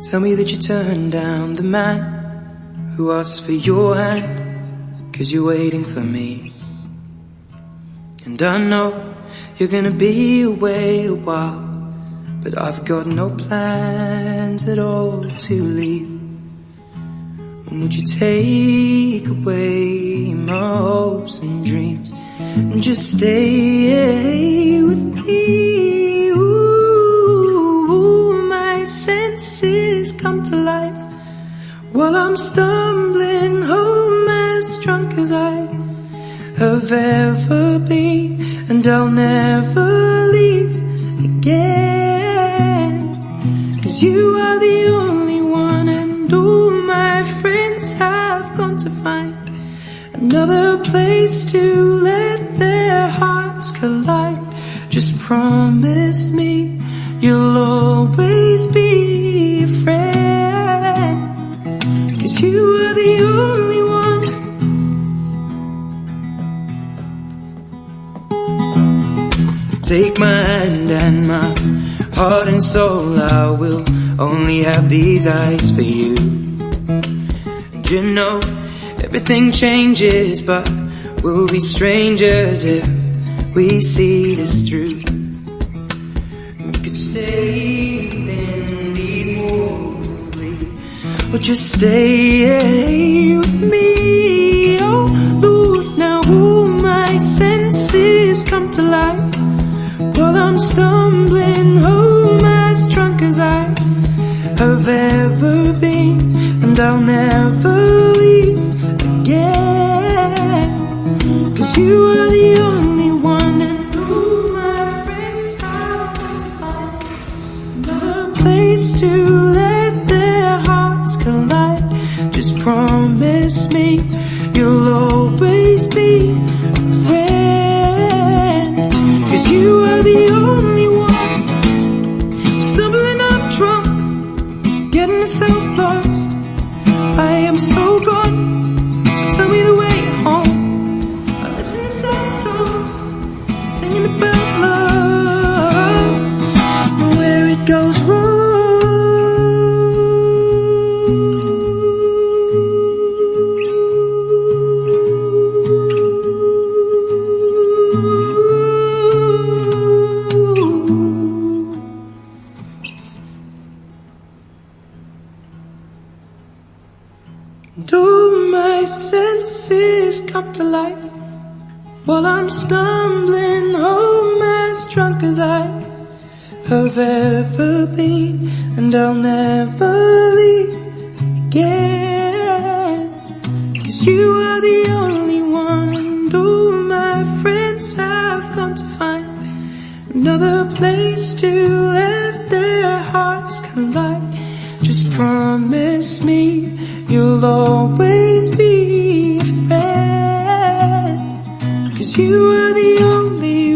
Tell me that you turned down the man who asked for your hand, 'cause you're waiting for me. And I know you're gonna be away a while, but I've got no plans at all to leave. And would you take away my hopes and dreams and just stay with me? Ooh, my senses come to life while I'm stumbling home, as drunk as I have ever been, and I'll never leave again. 'Cause you are the only one, and all my friends have gone to find another place to let their hearts collide. Just promise me you'll always be a friend, 'cause you are the only one. Take my hand and my heart and soul, I will only have these eyes for you. And you know everything changes, but we'll be strangers if we see this through. We could stay within these walls and bleed, or just stay with me. Oh Lord, now all my senses come to life while I'm stumbling home, as drunk as I have ever been, and I'll never leave again. 'Cause you are the only one, and all my friends have got to find another place to let their hearts collide. Just promise me you'll always be a friend, 'cause you are the only one. I'm stumbling up drunk, getting myself lost. I am so gone, so tell me the way home. I listen to sad songs, singing about love and where it goes wrong. Do my senses come to life while I'm stumbling home, as drunk as I have ever been, and I'll never leave again. 'Cause you are the only one, and all my friends have gone to find another place to let their hearts collide. Just promise me you'll always be a friend, 'cause you are the only